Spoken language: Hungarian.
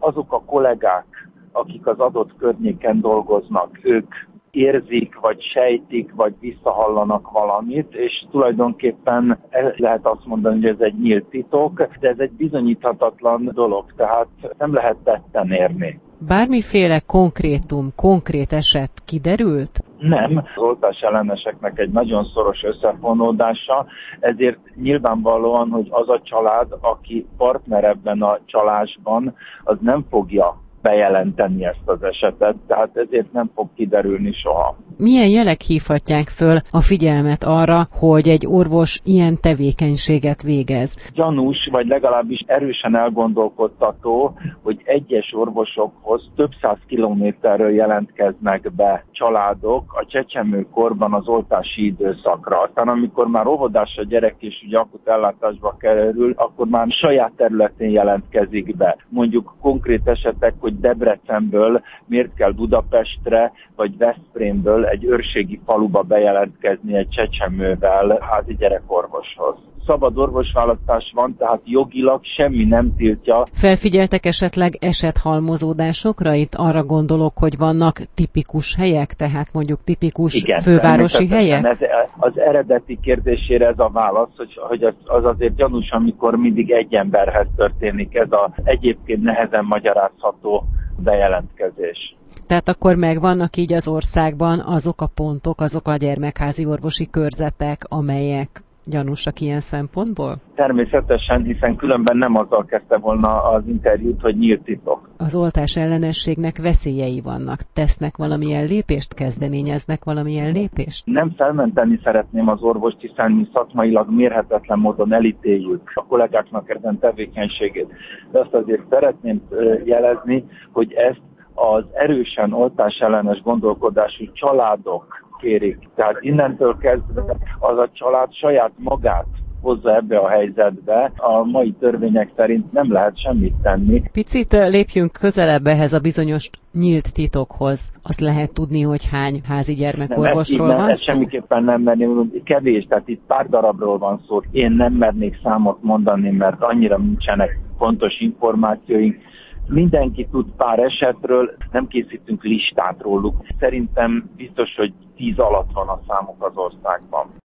azok a kollégák, akik az adott környéken dolgoznak, ők érzik, vagy sejtik, vagy visszahallanak valamit, és tulajdonképpen lehet azt mondani, hogy ez egy nyílt titok, de ez egy bizonyíthatatlan dolog, tehát nem lehet tetten érni. Bármiféle konkrét eset kiderült? Nem, az oltás elleneseknek egy nagyon szoros összefonódása, ezért nyilvánvalóan, hogy az a család, aki partner ebben a csalásban, az nem fogja bejelenteni ezt az esetet, tehát ezért nem fog kiderülni soha. Milyen jelek hívhatják föl a figyelmet arra, hogy egy orvos ilyen tevékenységet végez? Gyanús, vagy legalábbis erősen elgondolkodtató, hogy egyes orvosokhoz több 100 kilométerről jelentkeznek be családok a csecsemőkorban az oltási időszakra. Aztán amikor már óvodás a gyerek és ugye akut ellátásba kerül, akkor már saját területén jelentkezik be. Mondjuk konkrét esetek, hogy Debrecenből miért kell Budapestre, vagy Veszprémből egy őrségi faluba bejelentkezni egy csecsemővel házi gyerekorvoshoz. Szabad orvosválasztás van, tehát jogilag semmi nem tiltja. Felfigyeltek esetleg esethalmozódásokra? Itt arra gondolok, hogy vannak tipikus helyek, tehát mondjuk tipikus fővárosi helyek? Ez az eredeti kérdésére ez a válasz, hogy az azért gyanús, amikor mindig egy emberhez történik ez a egyébként nehezen magyarázható bejelentkezés. Tehát akkor megvannak így az országban azok a pontok, azok a gyermekházi orvosi körzetek, amelyek gyanúsak ilyen szempontból? Természetesen, hiszen különben nem azzal kezdte volna az interjút, hogy nyílt titok. Az oltás ellenességnek veszélyei vannak. Tesznek valamilyen lépést, kezdeményeznek valamilyen lépést? Nem felmenteni szeretném az orvost, hiszen mi szakmailag mérhetetlen módon elítéljük a kollégáknak ezen tevékenységét. De azt azért szeretném jelezni, hogy ezt az erősen oltás ellenes gondolkodású családok kérik. Tehát innentől kezdve az a család saját magát hozza ebbe a helyzetbe. A mai törvények szerint nem lehet semmit tenni. Picit lépjünk közelebb ehhez a bizonyos nyílt titokhoz. Azt lehet tudni, hogy hány házi gyermekorvosról van szó? Ez semmiképpen nem merném, kevés, tehát itt pár darabról van szó. Én nem mernék számot mondani, mert annyira nincsenek pontos információink. Mindenki tud pár esetről, nem készítünk listát róluk. Szerintem biztos, hogy 10 alatt van a számuk az országban.